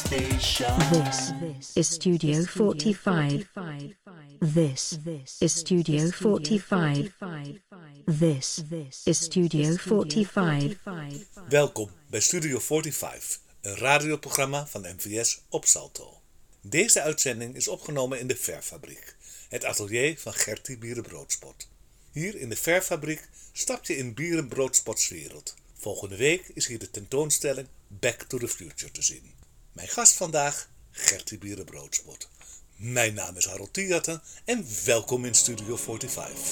This is Studio 45. This is Studio 45. This is Studio 45. Welkom bij Studio 45, een radioprogramma van NVS op Salto. Deze uitzending is opgenomen in de Verfabriek, het atelier van Gertie Bierenbroodspot. Hier in de Verfabriek stap je in Bierenbroodspots wereld. Volgende week is hier de tentoonstelling Back to the Future te zien. Mijn gast vandaag, Gertie Bierenbroodspot. Mijn naam is Harold Thiegatten en welkom in Studio 45.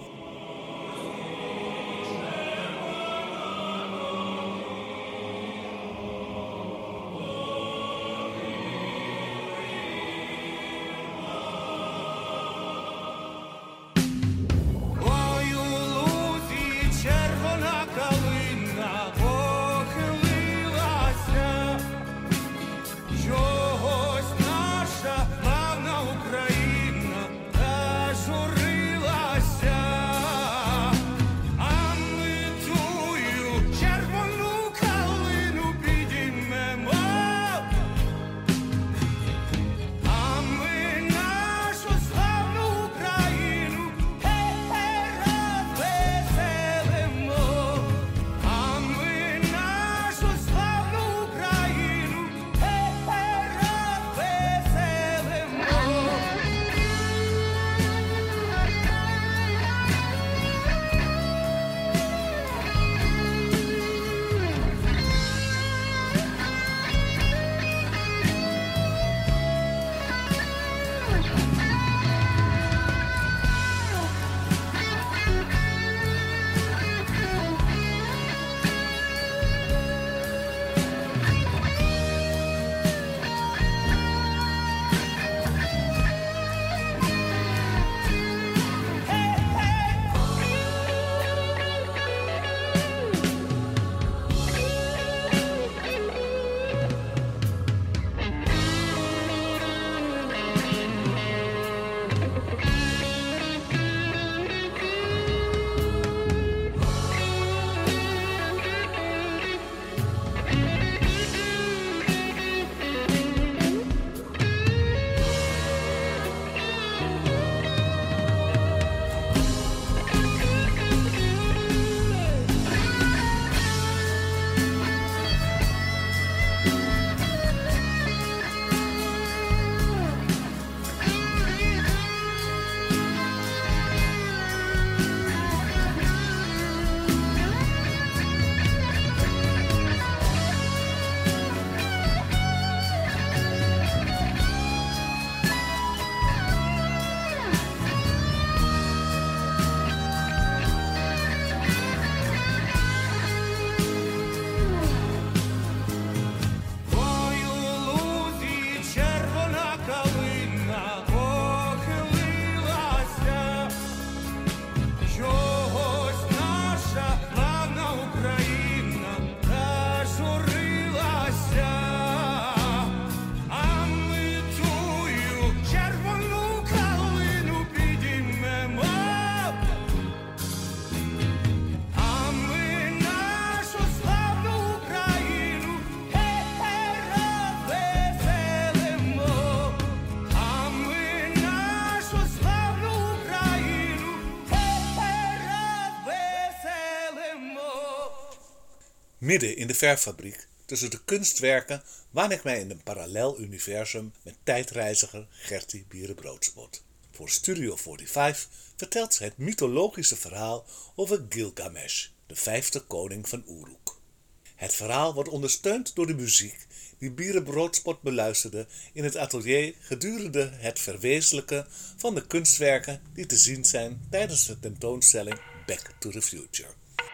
Midden in de Verfabriek, tussen de kunstwerken, waan ik mij in een parallel universum met tijdreiziger Gertie Bierenbroodspot. Voor Studio 45 vertelt ze het mythologische verhaal over Gilgamesh, de 5e koning van Uruk. Het verhaal wordt ondersteund door de muziek die Bierenbroodspot beluisterde in het atelier gedurende het verwezenlijken van de kunstwerken die te zien zijn tijdens de tentoonstelling Back to the Future.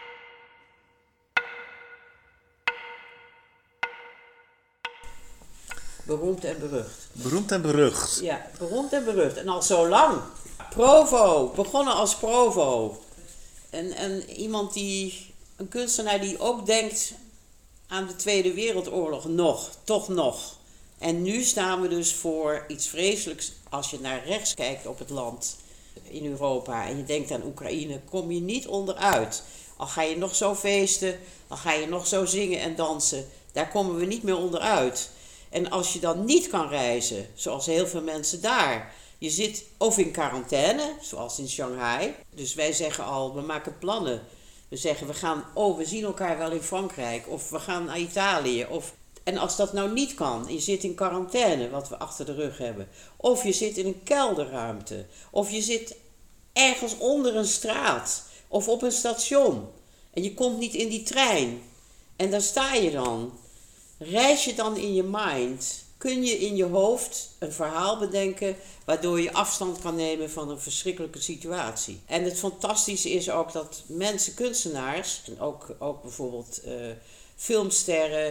Beroemd en berucht. Beroemd en berucht. Ja, beroemd en berucht. En al zo lang. Provo. Begonnen als Provo. En iemand die... Een kunstenaar die ook denkt aan de Tweede Wereldoorlog. Toch nog. En nu staan we dus voor iets vreselijks. Als je naar rechts kijkt op het land in Europa en je denkt aan Oekraïne, kom je niet onderuit. Al ga je nog zo feesten, al ga je nog zo zingen en dansen. Daar komen we niet meer onderuit. En als je dan niet kan reizen, zoals heel veel mensen daar. Je zit of in quarantaine, zoals in Shanghai. Dus wij zeggen al, we maken plannen. We zeggen, we zien elkaar wel in Frankrijk. Of we gaan naar Italië. En als dat nou niet kan, je zit in quarantaine, wat we achter de rug hebben. Of je zit in een kelderruimte. Of je zit ergens onder een straat. Of op een station. En je komt niet in die trein. En daar sta je dan. Reis je dan in je mind. Kun je in je hoofd een verhaal bedenken waardoor je afstand kan nemen van een verschrikkelijke situatie. En het fantastische is ook dat mensen, kunstenaars, en ook bijvoorbeeld filmsterren,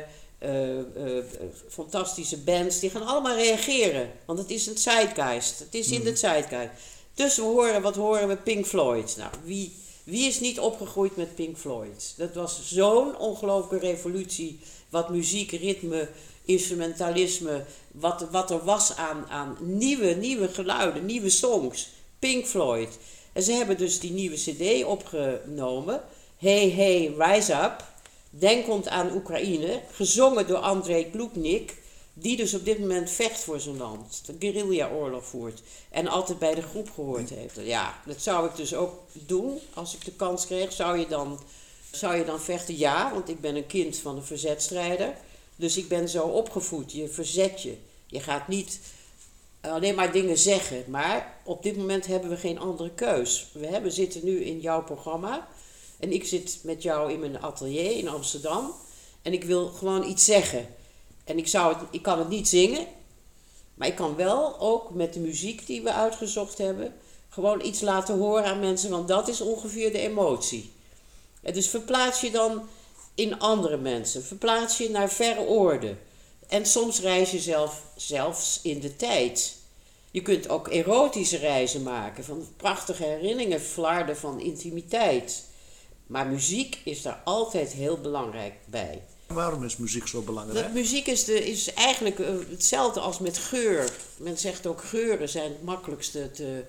fantastische bands, die gaan allemaal reageren. Want het is een zeitgeist. Het is in de zeitgeist. Dus wat horen we? Pink Floyd. Nou, wie is niet opgegroeid met Pink Floyd? Dat was zo'n ongelooflijke revolutie. Wat muziek, ritme, instrumentalisme, wat er was aan nieuwe geluiden, nieuwe songs. Pink Floyd. En ze hebben dus die nieuwe cd opgenomen. Hey, hey, rise up. Denkend aan Oekraïne. Gezongen door Andrei Kluknik. Die dus op dit moment vecht voor zijn land. De guerrilla-oorlog voert. En altijd bij de groep gehoord heeft. Ja, dat zou ik dus ook doen. Als ik de kans kreeg, zou je dan vechten? Ja, want ik ben een kind van een verzetstrijder. Dus ik ben zo opgevoed. Je verzet je. Je gaat niet alleen maar dingen zeggen. Maar op dit moment hebben we geen andere keus. We zitten nu in jouw programma. En ik zit met jou in mijn atelier in Amsterdam. En ik wil gewoon iets zeggen. En ik kan het niet zingen. Maar ik kan wel ook met de muziek die we uitgezocht hebben, gewoon iets laten horen aan mensen. Want dat is ongeveer de emotie. En dus verplaats je dan in andere mensen. Verplaats je naar verre oorden. En soms reis je zelfs in de tijd. Je kunt ook erotische reizen maken. Van prachtige herinneringen, flarden van intimiteit. Maar muziek is daar altijd heel belangrijk bij. Waarom is muziek zo belangrijk? Muziek is eigenlijk hetzelfde als met geur. Men zegt ook geuren zijn het makkelijkste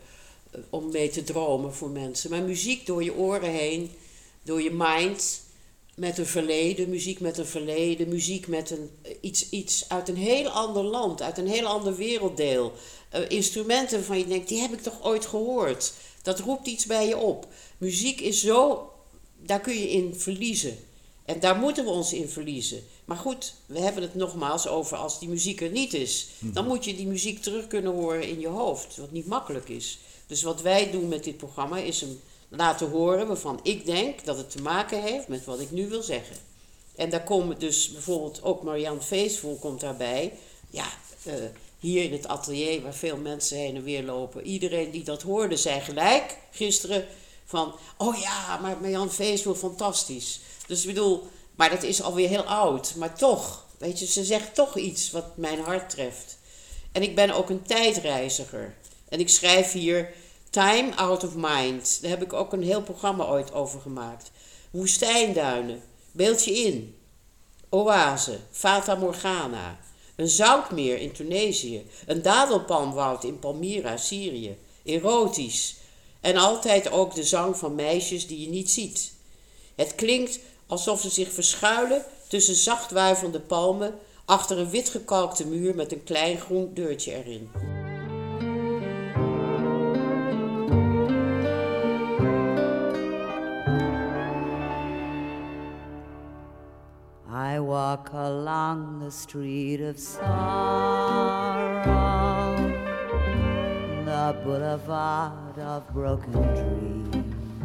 om mee te dromen voor mensen. Maar muziek door je oren heen, door je mind, met een verleden, muziek met een verleden, muziek met iets uit een heel ander land, uit een heel ander werelddeel. Instrumenten waarvan je denkt, die heb ik toch ooit gehoord. Dat roept iets bij je op. Muziek is zo, daar kun je in verliezen. En daar moeten we ons in verliezen. Maar goed, we hebben het nogmaals over als die muziek er niet is. Dan moet je die muziek terug kunnen horen in je hoofd. Wat niet makkelijk is. Dus wat wij doen met dit programma is hem laten horen waarvan ik denk dat het te maken heeft met wat ik nu wil zeggen. En daar komen dus bijvoorbeeld ook Marianne Faithfull komt daarbij. Ja, hier in het atelier waar veel mensen heen en weer lopen. Iedereen die dat hoorde zei gelijk gisteren van, oh ja, maar Marianne Faithfull, fantastisch. Dus ik bedoel, maar dat is alweer heel oud. Maar toch, weet je, ze zegt toch iets wat mijn hart treft. En ik ben ook een tijdreiziger. En ik schrijf hier Time Out of Mind. Daar heb ik ook een heel programma ooit over gemaakt. Woestijnduinen, beeld je in. Oase, Fata Morgana. Een zoutmeer in Tunesië. Een dadelpalmwoud in Palmyra, Syrië. Erotisch. En altijd ook de zang van meisjes die je niet ziet. Het klinkt alsof ze zich verschuilen tussen zacht wuivende palmen achter een wit gekalkte muur met een klein groen deurtje erin. I walk along the street of sorrow, the boulevard of broken dreams,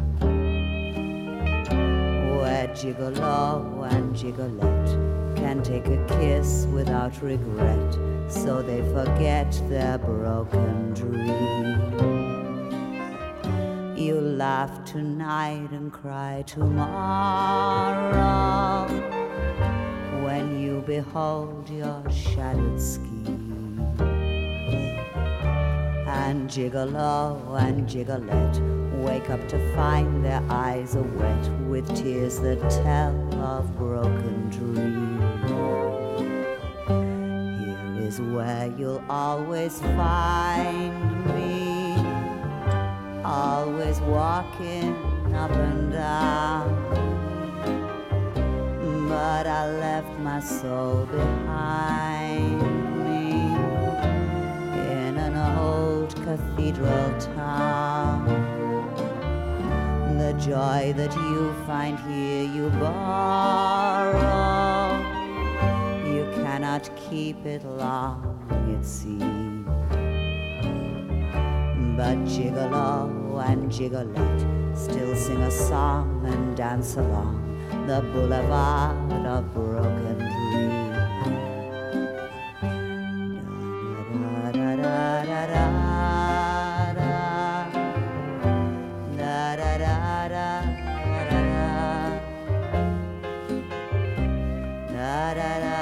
where gigolo and gigolette can take a kiss without regret, so they forget their broken dreams. You laugh tonight and cry tomorrow when you behold your shattered scheme. And gigolo and gigolette wake up to find their eyes are wet with tears that tell of broken dreams. Here is where you'll always find me, always walking up and down. but I left my soul behind me in an old cathedral town. The joy that you find here you borrow. You cannot keep it long, it seems. But gigolo and gigolette still sing a song and dance along the boulevard of broken dreams. Da da da da da da da da da da da.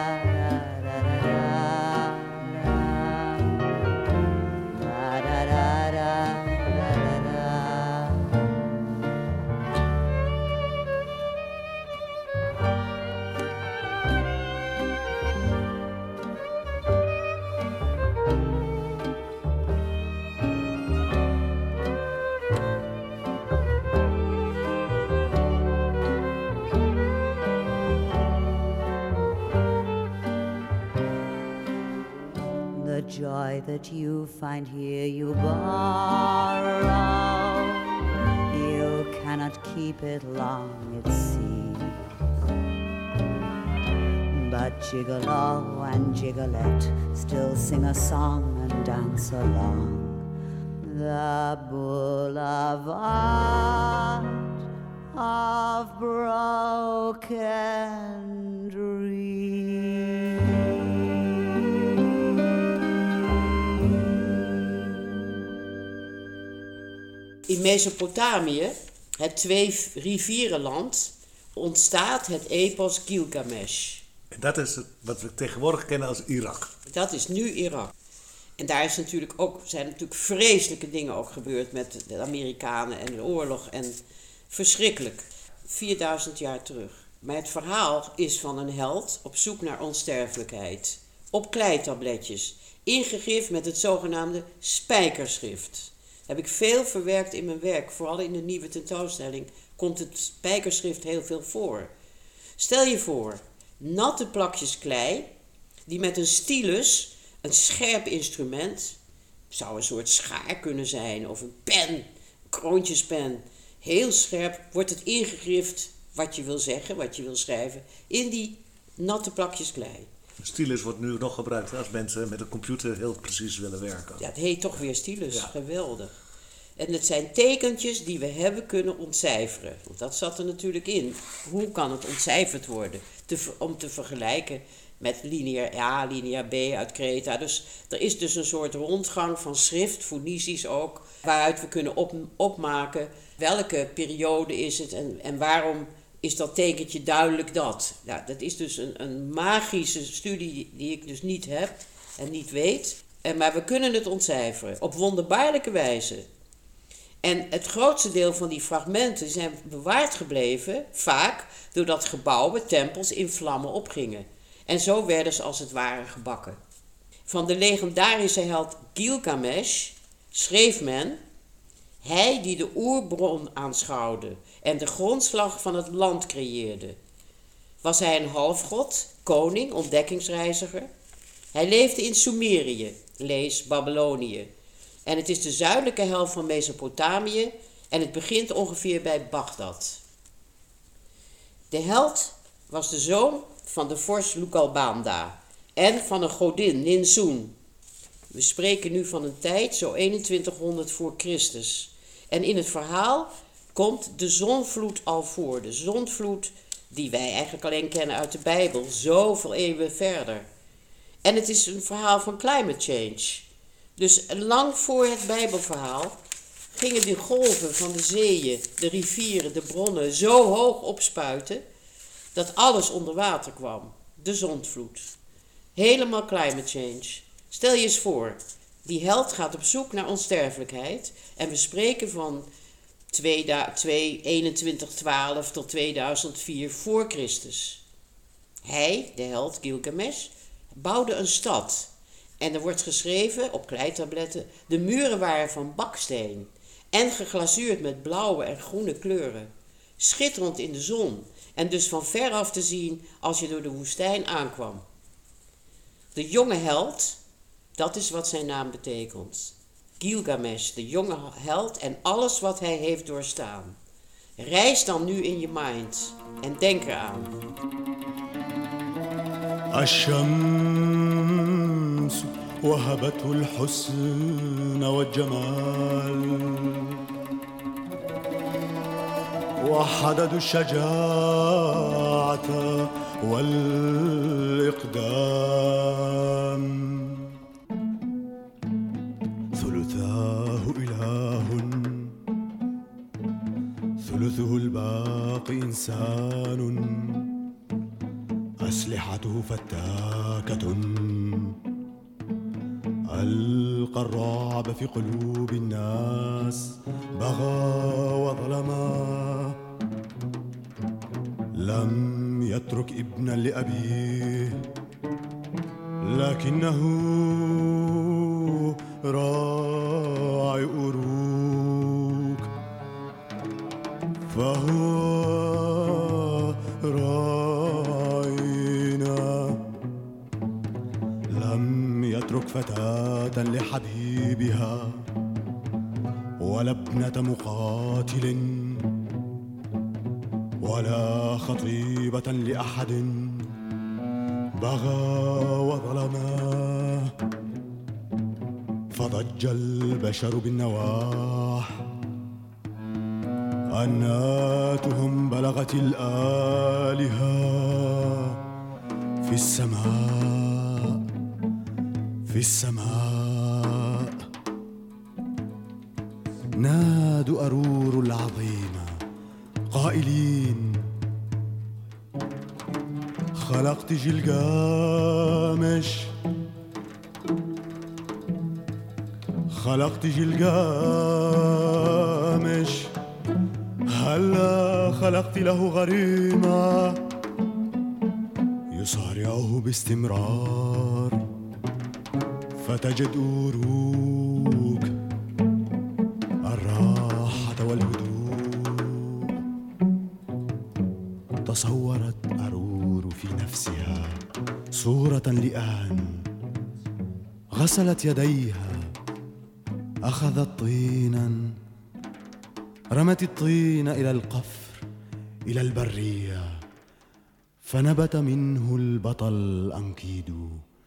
The joy that you find here you borrow. You cannot keep it long, it seems. But gigolo and gigolette still sing a song and dance along the boulevard of broken dreams. In Mesopotamië, het 2 rivierenland, ontstaat het epos Gilgamesh. En dat is wat we tegenwoordig kennen als Irak. Dat is nu Irak. En daar zijn natuurlijk vreselijke dingen ook gebeurd met de Amerikanen en de oorlog. En verschrikkelijk. 4000 jaar terug. Maar het verhaal is van een held op zoek naar onsterfelijkheid. Op kleitabletjes. Ingegrift met het zogenaamde spijkerschrift. Heb ik veel verwerkt in mijn werk. Vooral in de nieuwe tentoonstelling komt het spijkerschrift heel veel voor. Stel je voor, natte plakjes klei die met een stylus, een scherp instrument, zou een soort schaar kunnen zijn of een pen, een kroontjespen, heel scherp wordt het ingegrift wat je wil zeggen, wat je wil schrijven, in die natte plakjes klei. Stylus wordt nu nog gebruikt als mensen met een computer heel precies willen werken. Ja, het heet toch weer stylus, ja. Geweldig. En het zijn tekentjes die we hebben kunnen ontcijferen. Want dat zat er natuurlijk in. Hoe kan het ontcijferd worden? Om te vergelijken met lineair A, lineair B uit Kreta. Dus er is dus een soort rondgang van schrift, Foenicisch ook, waaruit we kunnen opmaken welke periode is het en waarom is dat tekentje duidelijk dat. Ja, dat is dus een magische studie die ik dus niet heb en niet weet. Maar we kunnen het ontcijferen op wonderbaarlijke wijze. En het grootste deel van die fragmenten zijn bewaard gebleven, vaak doordat gebouwen, tempels in vlammen opgingen. En zo werden ze als het ware gebakken. Van de legendarische held Gilgamesh schreef men: hij die de oerbron aanschouwde en de grondslag van het land creëerde. Was hij een halfgod, koning, ontdekkingsreiziger? Hij leefde in Sumerië, lees Babylonië. En het is de zuidelijke helft van Mesopotamië en het begint ongeveer bij Bagdad. De held was de zoon van de vorst Lugalbanda en van een godin, Ninsun. We spreken nu van een tijd, zo 2100 voor Christus. En in het verhaal komt de zonvloed al voor. De zonvloed die wij eigenlijk alleen kennen uit de Bijbel, zoveel eeuwen verder. En het is een verhaal van climate change. Dus lang voor het Bijbelverhaal gingen de golven van de zeeën, de rivieren, de bronnen zo hoog opspuiten dat alles onder water kwam. De zondvloed. Helemaal climate change. Stel je eens voor, die held gaat op zoek naar onsterfelijkheid en we spreken van 2112 tot 2004 voor Christus. Hij, de held Gilgamesh, bouwde een stad. En er wordt geschreven op kleitabletten: de muren waren van baksteen en geglazuurd met blauwe en groene kleuren. schitterend in de zon en dus van veraf te zien als je door de woestijn aankwam. De jonge held, dat is wat zijn naam betekent. Gilgamesh, de jonge held en alles wat hij heeft doorstaan. Reis dan nu in je mind en denk eraan. الشمس وهبته الحسن والجمال وحدد الشجاعة والإقدام ثلثاه إله ثلثه الباقي إنسان أسلحته فتاكة ألقى الرعب في قلوب الناس بغى وظلما لم يترك ابنا لأبيه لكنه راعي أروك فهو راعينا لم يترك فتاة لحبيبها ولا ابنة مقاتل ولا خطيبة لأحد بغى وظلما فضج البشر بالنواح أناتهم بلغت الآلهة في السماء في السماء نادوا أرور العظيم قائلين خلقت جلجامش خلقت جلجامش هلا خلقت له غريمة يصارعه باستمرار فتجد أروك الراحة والهدوء تصورت أرور في نفسها صورة لآن غسلت يديها أخذت طينا رمت الطين إلى القفر إلى البرية فنبت منه البطل أنكيدو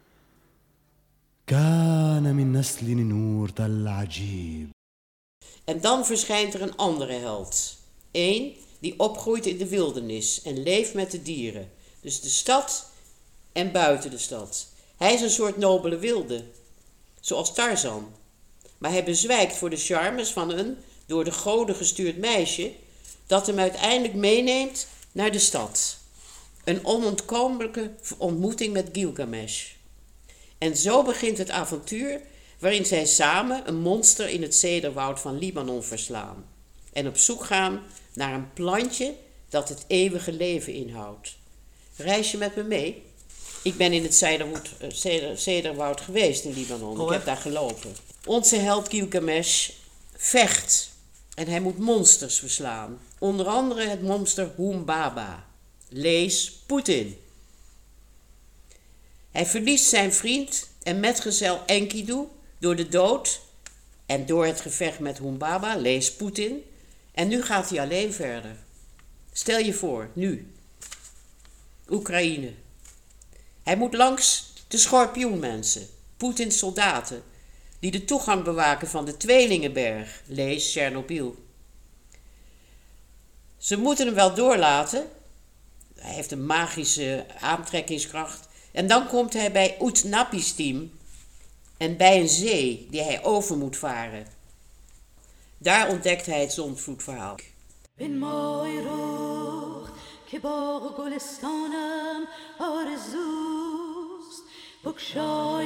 كان من نسل نورت العجيب. En dan verschijnt er een andere held. Eén die opgroeit in de wildernis en leeft met de dieren. Dus de stad en buiten de stad. Hij is een soort nobele wilde, zoals Tarzan. Maar hij bezwijkt voor de charmes van een door de goden gestuurd meisje dat hem uiteindelijk meeneemt naar de stad. Een onontkomelijke ontmoeting met Gilgamesh. En zo begint het avontuur waarin zij samen een monster in het cederwoud van Libanon verslaan en op zoek gaan naar een plantje dat het eeuwige leven inhoudt. Reis je met me mee? Ik ben in het cederwoud geweest in Libanon. Ik heb daar gelopen. Onze held Gilgamesh vecht en hij moet monsters verslaan. Onder andere het monster Humbaba. Lees Poetin. Hij verliest zijn vriend en metgezel Enkidu door de dood en door het gevecht met Humbaba, lees Poetin. En nu gaat hij alleen verder. Stel je voor, nu. Oekraïne. Hij moet langs de schorpioenmensen, Poetins soldaten, die de toegang bewaken van de Tweelingenberg, lees Tsjernobyl. Ze moeten hem wel doorlaten. Hij heeft een magische aantrekkingskracht. En dan komt hij bij Utnapishtim en bij een zee die hij over moet varen. Daar ontdekt hij het zondvloedverhaal. bin moy roch ke bag gulstanam arzust bukshoy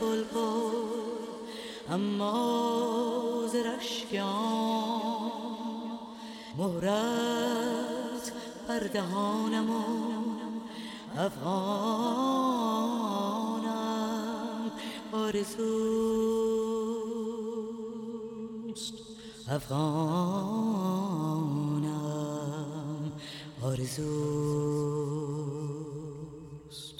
پل اما ز رشکم مهرت بر دهانم و افغانم آرزوست افغانم آرزوست.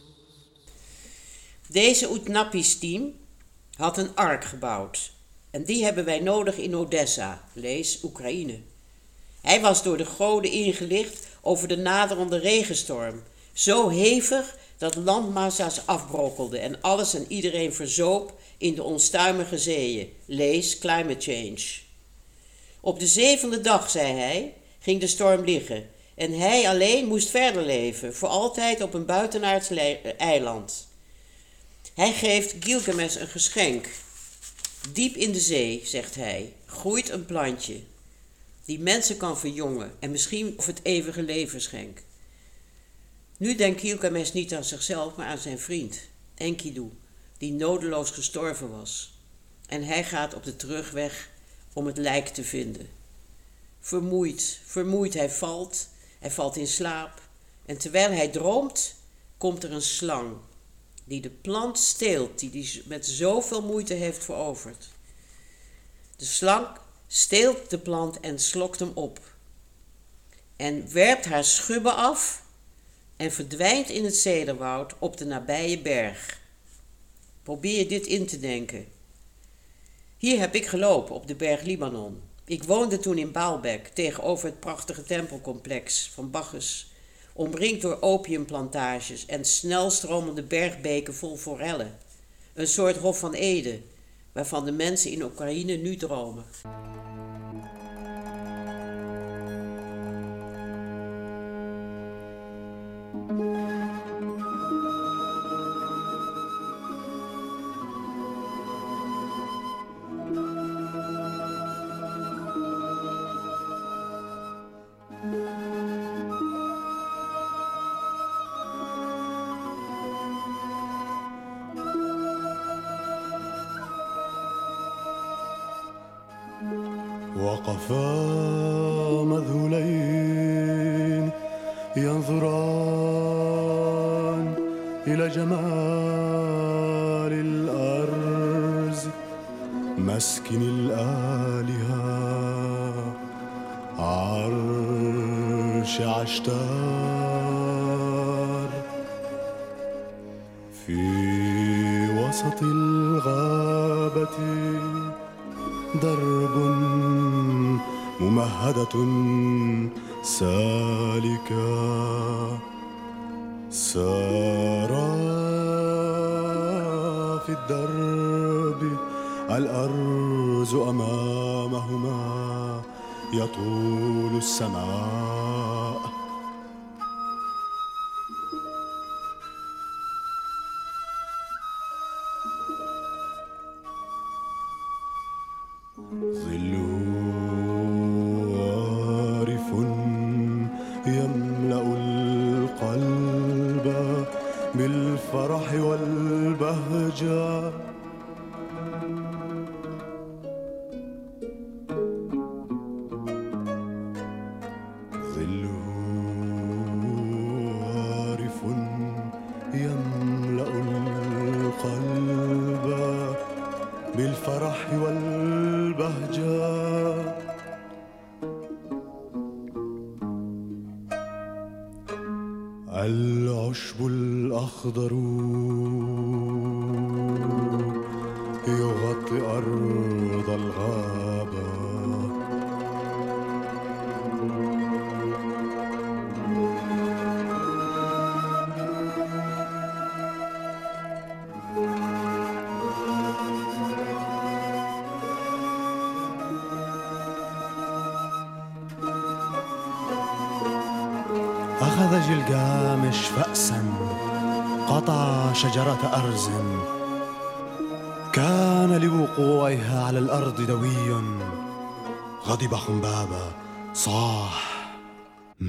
Deze Utnapis-team had een ark gebouwd. En die hebben wij nodig in Odessa, lees Oekraïne. Hij was door de goden ingelicht over de naderende regenstorm. Zo hevig dat landmassa's afbrokkelden en alles en iedereen verzoop in de onstuimige zeeën. Lees Climate Change. Op de 7e dag, zei hij, ging de storm liggen. En hij alleen moest verder leven, voor altijd op een buitenaards eiland. Hij geeft Gilgamesh een geschenk. Diep in de zee, zegt hij, groeit een plantje die mensen kan verjongen en misschien of het eeuwige leven schenkt. Nu denkt Gilgamesh niet aan zichzelf, maar aan zijn vriend, Enkidu, die nodeloos gestorven was. En hij gaat op de terugweg om het lijk te vinden. Vermoeid, hij valt in slaap. En terwijl hij droomt, komt er een slang die de plant steelt, die hij met zoveel moeite heeft veroverd. De slang steelt de plant en slokt hem op. En werpt haar schubben af en verdwijnt in het cederwoud op de nabije berg. Probeer je dit in te denken. Hier heb ik gelopen op de berg Libanon. Ik woonde toen in Baalbek, tegenover het prachtige tempelcomplex van Bacchus, omringd door opiumplantages en snelstromende bergbeken vol forellen. Een soort Hof van Eden, waarvan de mensen in Oekraïne nu dromen. وقفا مذهولين ينظران إلى جمال الأرز مسكن الآلهة عرش عشتار في وسط الغابة درب ممهدة سالكة سارا في الدرب الأرز أمامهما يطول السماء بالفرح والبهجة ظله عارف يملأ القلب بالفرح والبهجة العشب الأخضر يغطي أرض الغابة أخذ جلجامش فأسا قطع شجرة أرز كان لوقوعها على الأرض دوي غضب خنبابة صاح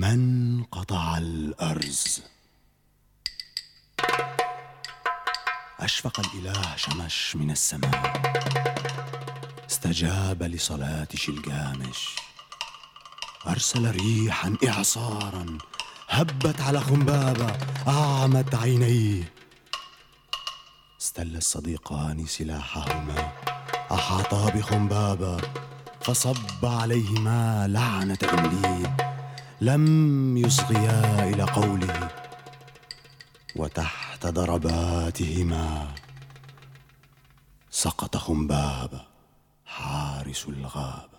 من قطع الأرز أشفق الإله شمش من السماء، استجاب لصلاة شلجامش، أرسل ريحا إعصارا هبت على خنبابة أعمت عينيه. استل الصديقان سلاحهما، أحاطا بخنبابة فصب عليهما لعنة إمليه، لم يصغيا إلى قوله، وتحت ضرباتهما سقط خنبابة حارس الغابة.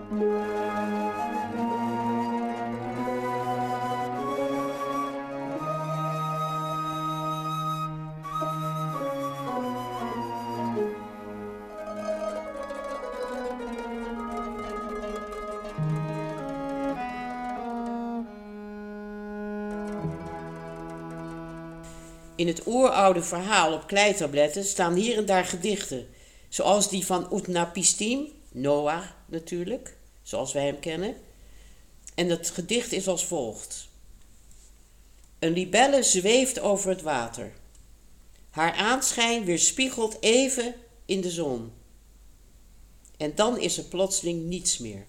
In het oeroude verhaal op kleitabletten staan hier en daar gedichten, zoals die van Utnapishtim, Noah natuurlijk, zoals wij hem kennen. En dat gedicht is als volgt. Een libelle zweeft over het water. Haar aanschijn weerspiegelt even in de zon. En dan is er plotseling niets meer.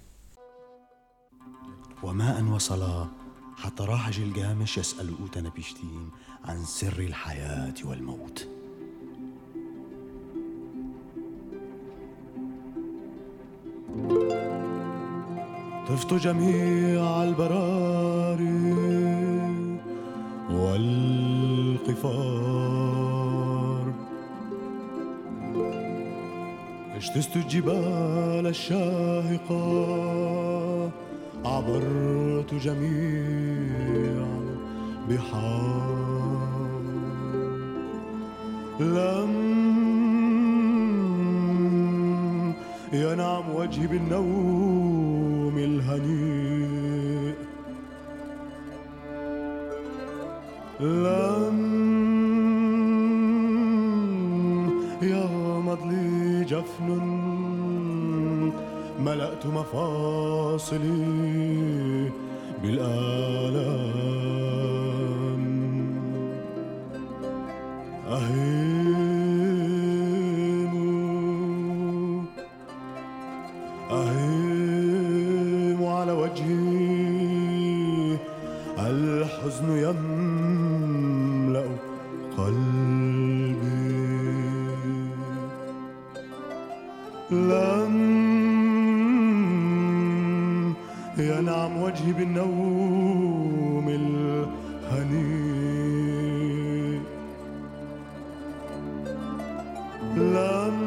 وما أن وصلا حتى راح جلجامش يسأل أوتنبيشتيم عن سر الحياة والموت. طفت جميع البراري والقفار، اجتزت الجبال الشاهقة، عبرت جميع البحار، لم ينعم وجهي بالنوم الهنيء، لم يغمض لي جفن، ملأت مفاصلي بالآلام، أهيم على وجهي، الحزن يملأ قلبي، لم ينعم وجهي بالنوم الهنيء، لم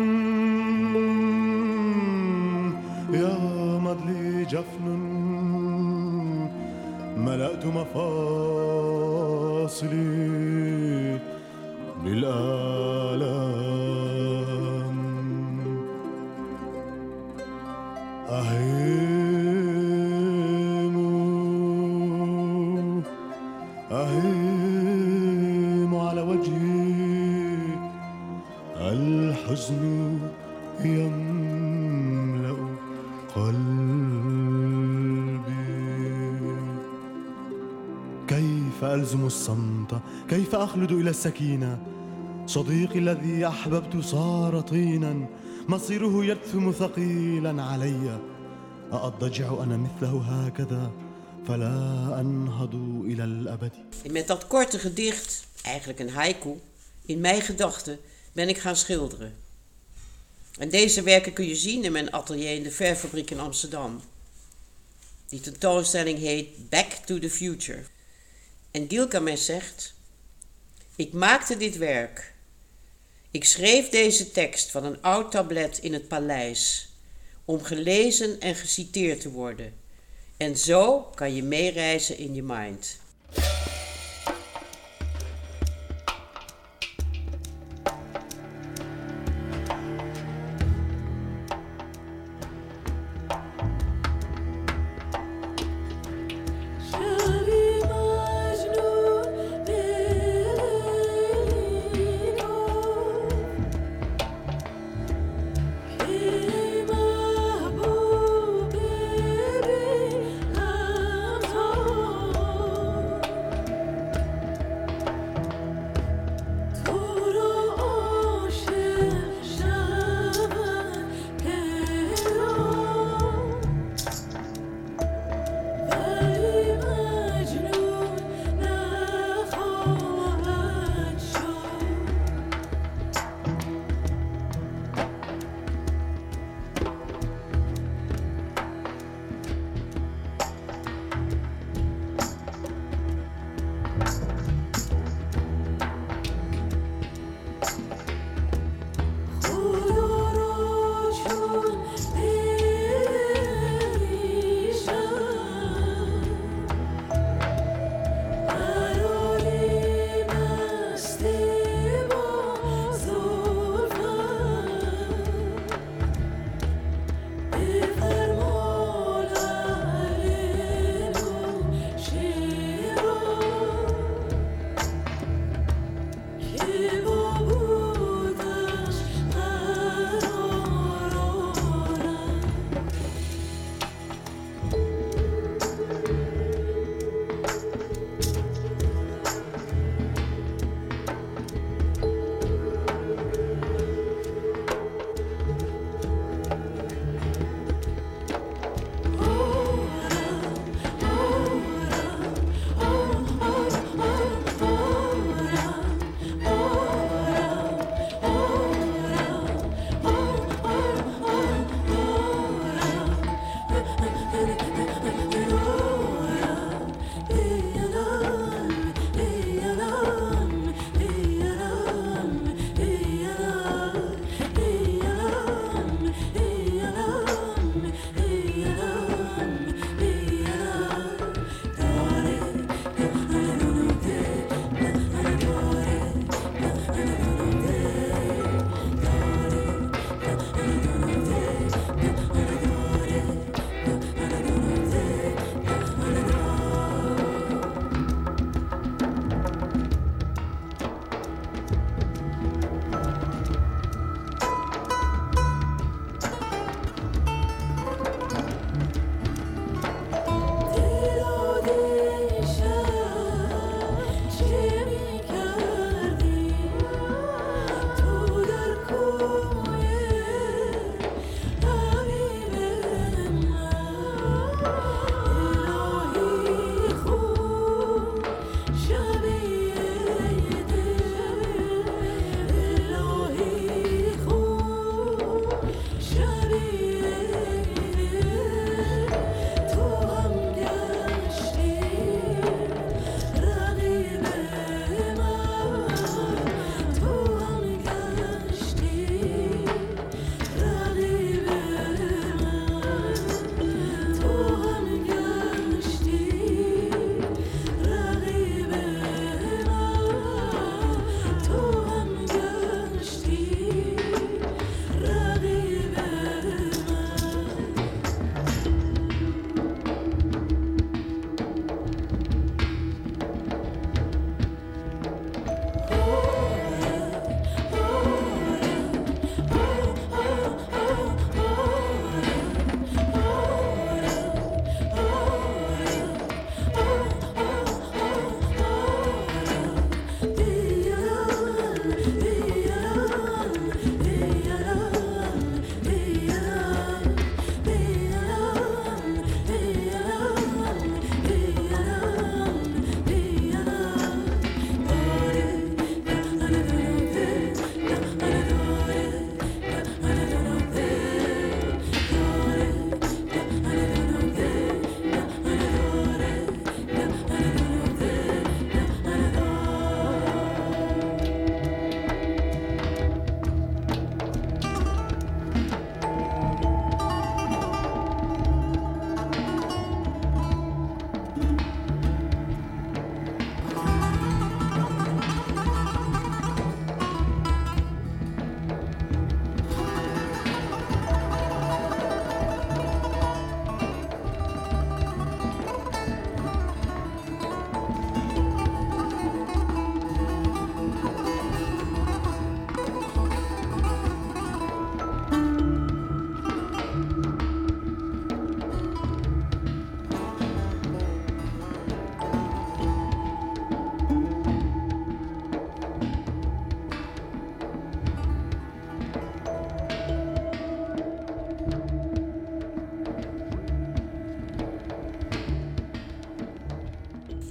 يغمض لي جفن، ملأت مفاصلي بالآلام، أهيم على وجهي، الحزن يملأ قلبي. كيف ألزم الصمت؟ كيف أخلد إلى السكينة؟ صديقي الذي أحببت صار طينا، مصيره يدثم ثقيلا علي، أأضجع أنا مثله هكذا فلا أنهض إلى الأبد. Met dat korte gedicht, eigenlijk een haiku, in mijn gedachten ben ik gaan schilderen. En deze werken kun je zien in mijn atelier in de Verfabriek in Amsterdam. Die tentoonstelling heet Back to the Future. En Gilgamesh zegt: ik maakte dit werk. Ik schreef deze tekst van een oud tablet in het paleis, om gelezen en geciteerd te worden. En zo kan je meereizen in je mind.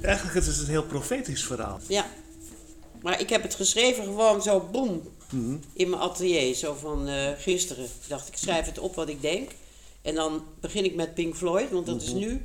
Eigenlijk is het een heel profetisch verhaal. Ja. Maar ik heb het geschreven gewoon zo boem. In mijn atelier. Zo van gisteren. Ik dacht, ik schrijf het op wat ik denk. En dan begin ik met Pink Floyd. Want dat is nu...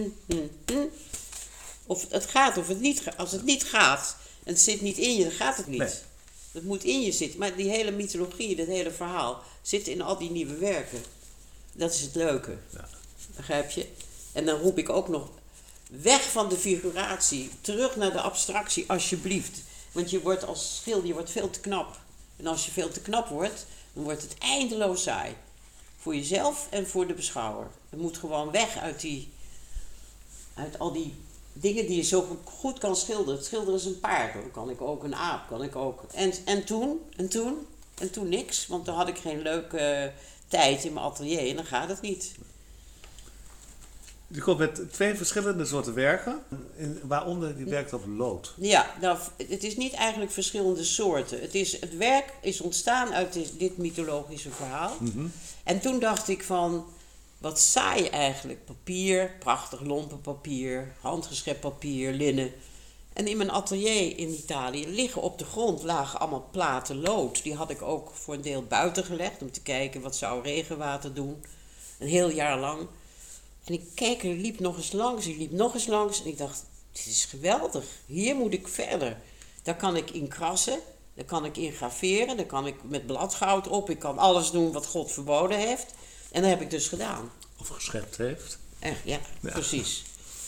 Of het gaat of het niet gaat. Als het niet gaat en het zit niet in je, dan gaat het niet. Nee. Het moet in je zitten. Maar die hele mythologie, dat hele verhaal, zit in al die nieuwe werken. Dat is het leuke. Ja. Begrijp je? En dan roep ik ook nog... Weg van de figuratie. Terug naar de abstractie, alsjeblieft. Want je wordt als schilder, je wordt veel te knap. En als je veel te knap wordt, dan wordt het eindeloos saai. Voor jezelf en voor de beschouwer. Het moet gewoon weg uit al die dingen die je zo goed kan schilderen. Het schilderen is een paard, dan kan ik ook een aap, kan ik ook. En toen niks, want dan had ik geen leuke tijd in mijn atelier en dan gaat het niet. Je komt met 2 verschillende soorten werken, waaronder die werkt op lood. Ja, nou, het is niet eigenlijk verschillende soorten. Het werk is ontstaan uit dit mythologische verhaal. En toen dacht ik van, wat saai eigenlijk. Papier, prachtig lompen papier, handgeschept papier, linnen. En in mijn atelier in Italië liggen op de grond lagen allemaal platen lood. Die had ik ook voor een deel buiten gelegd om te kijken wat zou regenwater doen. Een heel jaar lang. En ik keek en liep nog eens langs. En ik dacht, dit is geweldig. Hier moet ik verder. Daar kan ik in krassen. Daar kan ik in graveren. Daar kan ik met bladgoud op. Ik kan alles doen wat God verboden heeft. En dat heb ik dus gedaan. Of geschept heeft. Echt, ja, precies.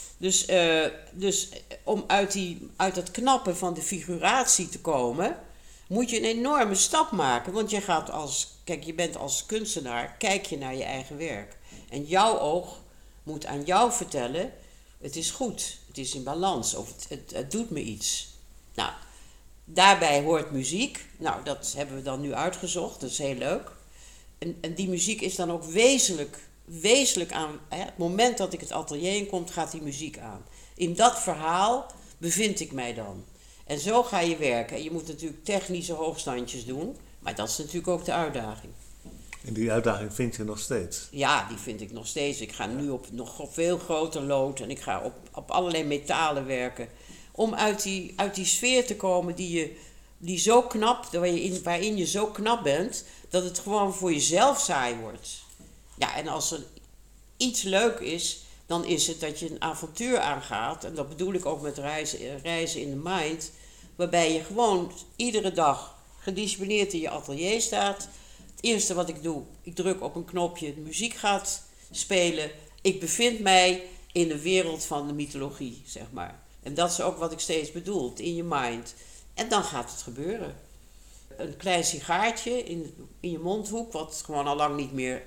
Dus om uit dat knappen van de figuratie te komen, moet je een enorme stap maken. Want je bent als kunstenaar, kijk je naar je eigen werk. En jouw oog moet aan jou vertellen, het is goed, het is in balans, of het doet me iets. Nou, daarbij hoort muziek. Nou, dat hebben we dan nu uitgezocht, dat is heel leuk. En die muziek is dan ook wezenlijk aan. Het moment dat ik het atelier in kom, gaat die muziek aan. In dat verhaal bevind ik mij dan. En zo ga je werken. En je moet natuurlijk technische hoogstandjes doen, maar dat is natuurlijk ook de uitdaging. En die uitdaging vind je nog steeds? Ja, die vind ik nog steeds. Ik ga nu op nog veel groter lood en ik ga op allerlei metalen werken. Om uit die sfeer te komen die zo knap, waarin je zo knap bent, dat het gewoon voor jezelf saai wordt. Ja, en als er iets leuk is, dan is het dat je een avontuur aangaat. En dat bedoel ik ook met reizen in de mind. Waarbij je gewoon iedere dag gedisciplineerd in je atelier staat. Het eerste wat ik doe, ik druk op een knopje, de muziek gaat spelen. Ik bevind mij in de wereld van de mythologie, zeg maar. En dat is ook wat ik steeds bedoel, in je mind. En dan gaat het gebeuren. Een klein sigaartje in je mondhoek, wat gewoon al lang niet meer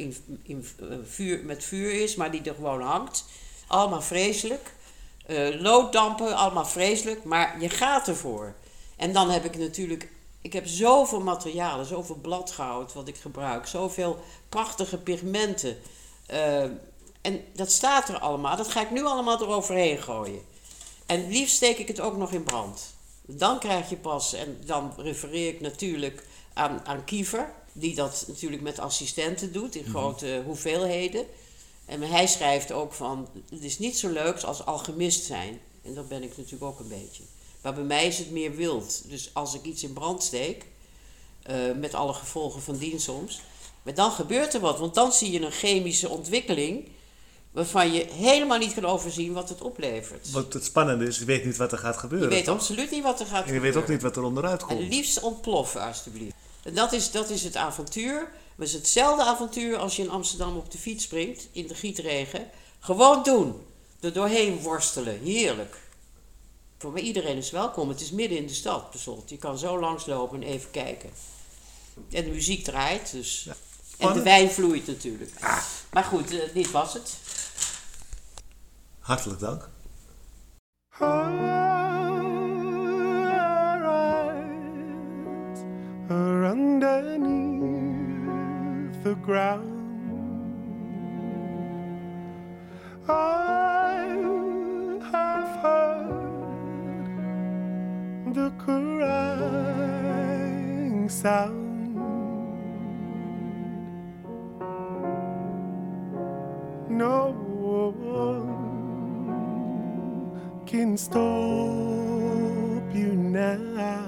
met vuur is, maar die er gewoon hangt. Allemaal vreselijk. Looddampen, allemaal vreselijk, maar je gaat ervoor. En dan heb ik natuurlijk, ik heb zoveel materialen, zoveel bladgoud wat ik gebruik, zoveel prachtige pigmenten. En dat staat er allemaal, dat ga ik nu allemaal eroverheen gooien. En het liefst steek ik het ook nog in brand. Dan krijg je pas, en dan refereer ik natuurlijk aan Kiefer, die dat natuurlijk met assistenten doet in grote hoeveelheden. En hij schrijft ook van, het is niet zo leuk als alchemist zijn. En dat ben ik natuurlijk ook een beetje. Maar bij mij is het meer wild. Dus als ik iets in brand steek, met alle gevolgen van dien soms, maar dan gebeurt er wat. Want dan zie je een chemische ontwikkeling waarvan je helemaal niet kan overzien wat het oplevert. Wat het spannende is, je weet niet wat er gaat gebeuren. Je weet toch? absoluut niet wat er gaat gebeuren. En je gebeuren. weet ook niet wat er onderuit komt. En liefst ontploffen, alstublieft. En dat is het avontuur. Maar het is hetzelfde avontuur als je in Amsterdam op de fiets springt, in de gietregen. Gewoon doen. Er doorheen worstelen. Heerlijk. Voor mij iedereen is welkom. Het is midden in de stad, bijvoorbeeld. Je kan zo langslopen en even kijken. En de muziek draait, dus. Ja. En de wijn vloeit natuurlijk. Maar goed, dit was het. Hartelijk dank. Underneath the ground, I have heard the crying sound. No one can stop you now.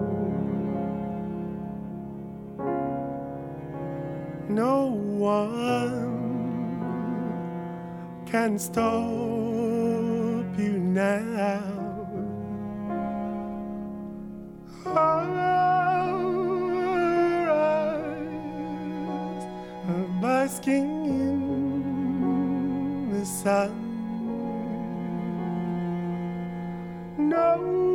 No one can stop you now. Our eyes are basking in the sun. No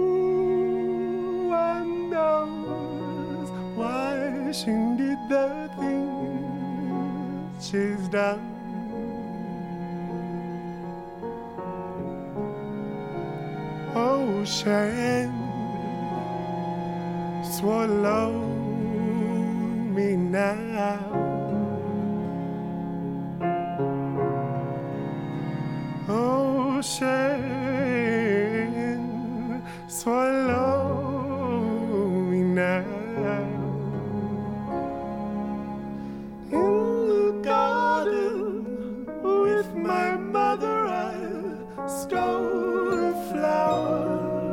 one knows why she did the things she's done. Ocean, swallow me now. Ocean, swallow me now. In the garden with my mother I stole a flower.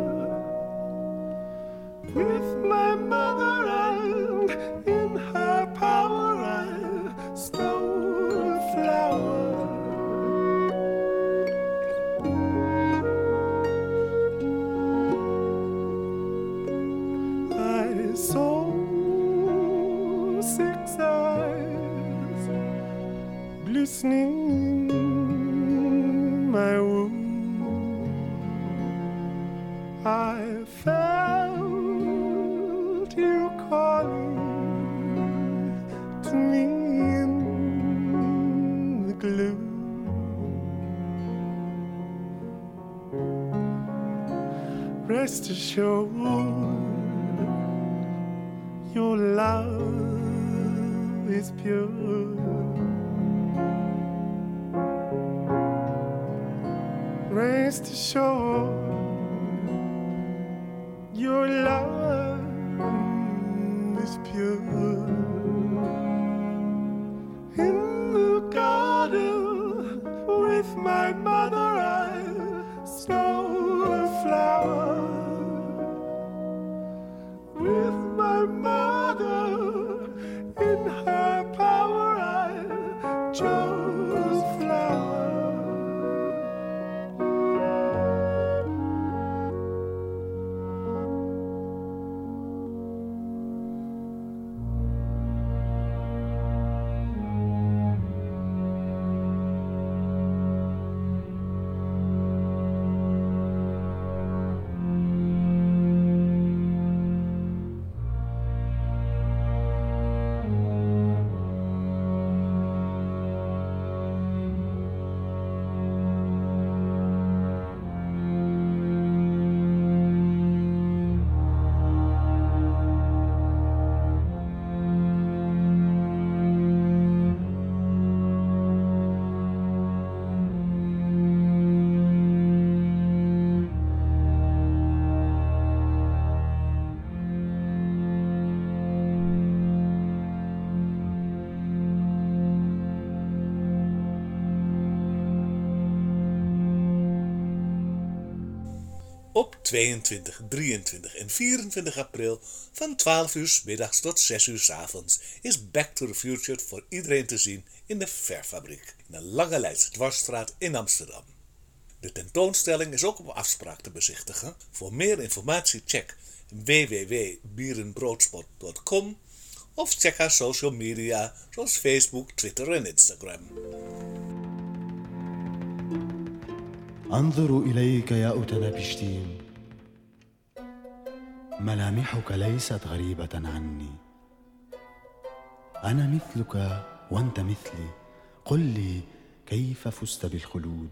With my mother and in her power I stole a flower. I saw 6 eyes glistening in my womb. I felt you calling to me in the gloom. Rest assured, your love is pure. Rest assured, your love is pure. In the garden with my mother I stole a flower. With my mother in her power I chose flower. Op 22, 23 en 24 april van 12 uur 's middags tot 6 uur 's avonds is Back to the Future voor iedereen te zien in de Verfabriek in de Lange Leidse Dwarsstraat in Amsterdam. De tentoonstelling is ook op afspraak te bezichtigen. Voor meer informatie check www.bierenbroodspot.com of check haar social media zoals Facebook, Twitter en Instagram. أنظر إليك يا أوتنبشتين ملامحك ليست غريبة عني أنا مثلك وأنت مثلي قل لي كيف فزت بالخلود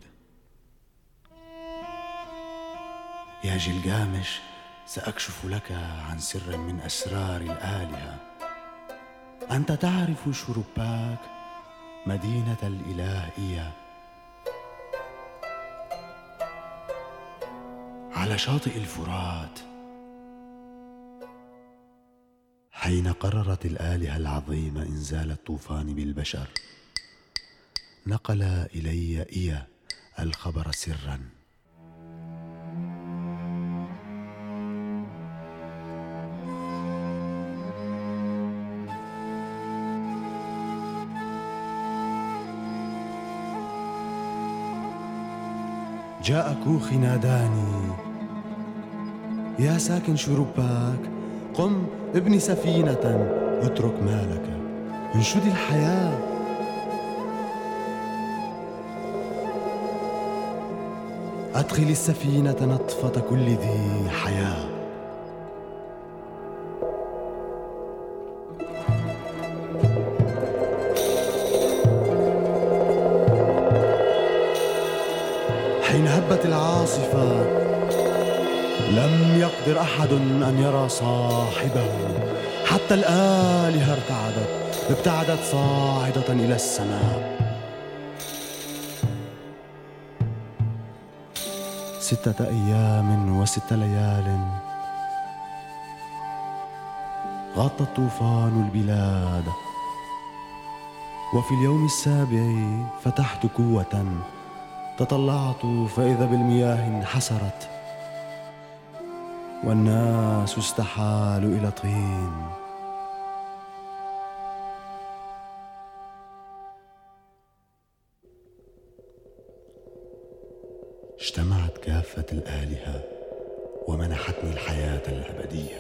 يا جلجامش سأكشف لك عن سر من أسرار الآلهة أنت تعرف شروباك مدينة الإله إيا على شاطئ الفرات حين قررت الآلهة العظيمة إنزال الطوفان بالبشر نقل إلي إيا الخبر سرا جاء كوخي ناداني: يا ساكن شرباك، قم ابني سفينة، اترك مالك، انشد الحياة. أدخل السفينة نطفة كل ذي حياة. حين هبت العاصفة لم يقدر أحد أن يرى صاحبه، حتى الآلهة ابتعدت صاعدة إلى السماء. 6 أيام و6 ليال غطى الطوفان البلاد، وفي اليوم السابع فتحت كوة، تطلعت فإذا بالمياه انحسرت، والناس استحالوا إلى طين. اجتمعت كافة الآلهة ومنحتني الحياة الأبدية.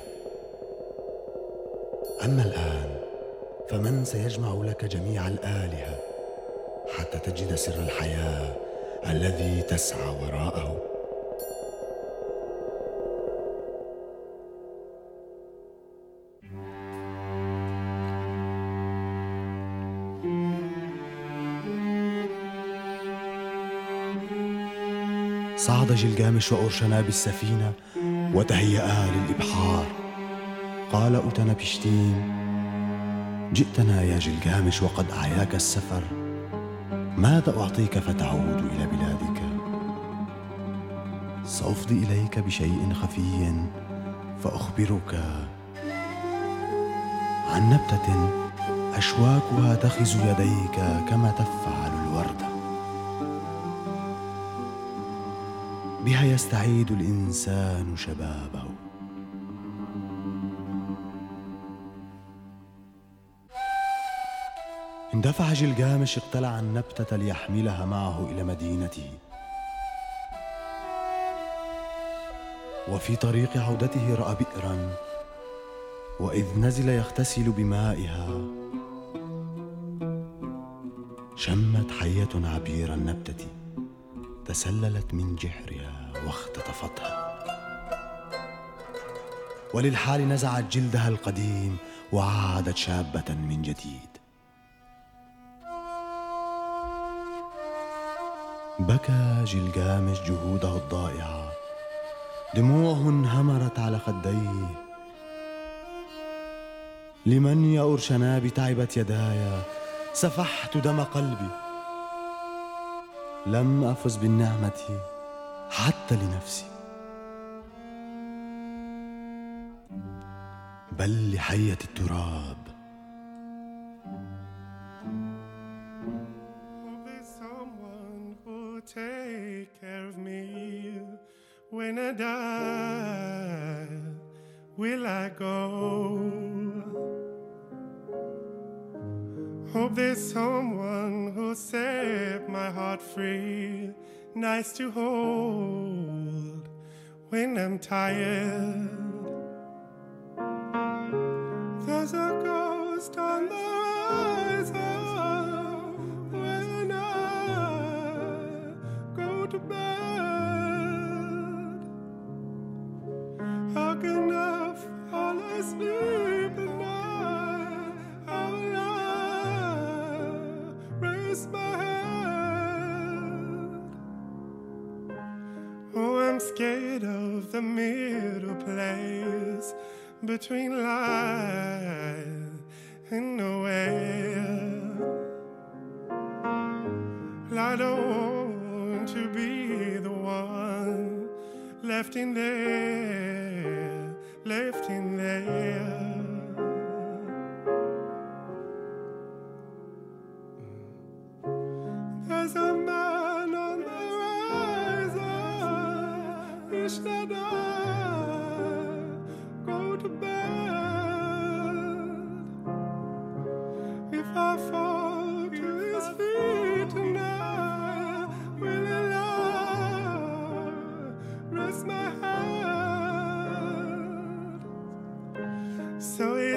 أما الآن فمن سيجمع لك جميع الآلهة حتى تجد سر الحياة الذي تسعى وراءه؟ صعد جلجامش وأورشنا بالسفينة وتهيأ للإبحار. قال أوتنبشتين: جئتنا يا جلجامش وقد أعياك السفر، ماذا أعطيك فتعود إلى بلادك؟ سأفضي إليك بشيء خفي فأخبرك عن نبتة أشواكها تخز يديك كما تفعل الوردة، بها يستعيد الإنسان شبابه. اندفع جلجامش اقتلع النبتة ليحملها معه إلى مدينته، وفي طريق عودته رأى بئرا، وإذ نزل يغتسل بمائها شمت حية عبير النبتة تسللت من جحرها واختطفتها، وللحال نزعت جلدها القديم وعادت شابة من جديد. بكى جلجامش جهوده الضائعة، دموعه انهمرت على خديه. لمن يا أورشناب تعبت يداي، سفحت دم قلبي، لم أفز بالنعمة حتى لنفسي، بل لحية التراب. Take care of me when I die. Will I go? Hope there's someone who'll set my heart free, nice to hold when I'm tired. There's a ghost on the horizon when to bed. How can I fall asleep at night? How will I raise my head? Oh, I'm scared of the middle place between life and nowhere. I don't to be the one left in there, left in there. There's a man on the horizon, he should go to bed. If I fall to his feet tonight, will he love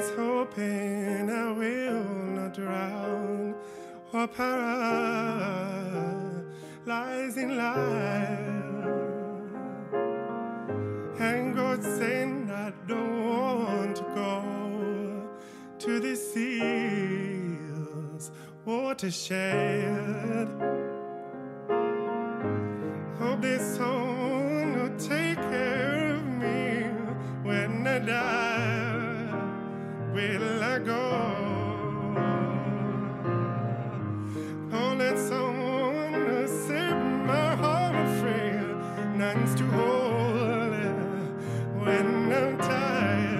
hoping I will not drown or paralyze in life. And God saying I don't want to go to the seas watershed. Hope this someone will take care of me when I die. Will I go? Oh, let someone save my heart afraid. None's too holy when I'm tired.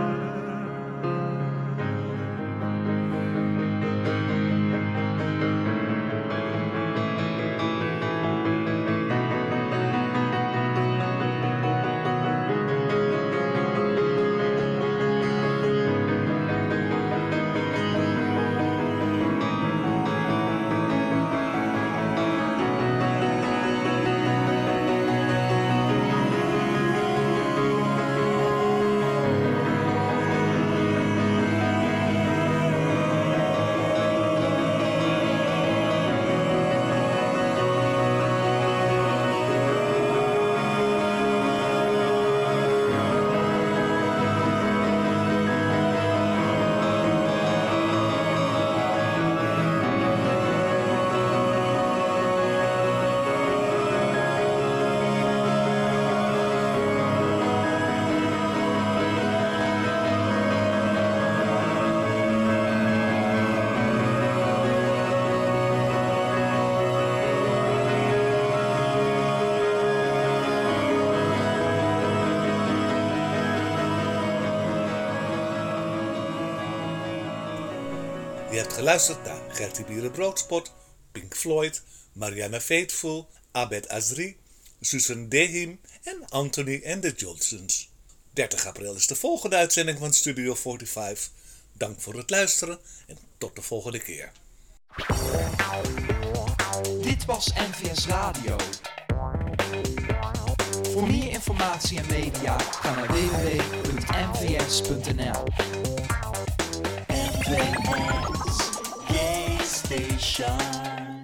Je hebt geluisterd naar Gertie Bierenbroodspot, Pink Floyd, Marianne Faithfull, Abed Azri, Susan Dehim en Anthony and the Johnsons. 30 april is de volgende uitzending van Studio 45. Dank voor het luisteren en tot de volgende keer. Dit was NVS Radio. Voor meer informatie en media ga naar www.nvs.nl. NVS Gay Station.